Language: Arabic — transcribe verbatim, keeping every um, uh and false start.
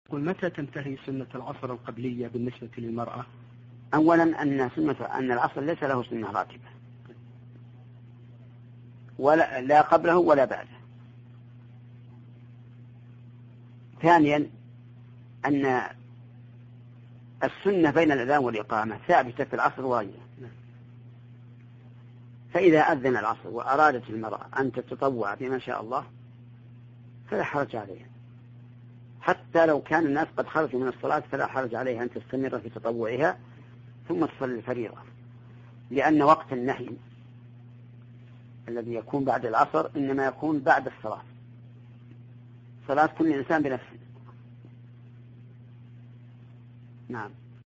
قل متى تنتهي سنة العصر القبلية بالنسبة للمرأة؟ أولا أن سنة أن العصر ليس له سنة راتبة، ولا لا قبله ولا بعده. ثانيا أن السنة بين الأذان والإقامة ثابتة في العصر وغيره، فإذا أذن العصر وأرادت المرأة أن تتطوع بما شاء الله فلا حرج عليها، حتى لو كان الناس قد خرجوا من الصلاة فلا حرج عليها أن تستمر في تطوعها ثم تصلي الفريضة، لأن وقت النهي الذي يكون بعد العصر إنما يكون بعد الصلاة، صلاة كل إنسان بنفسه. نعم.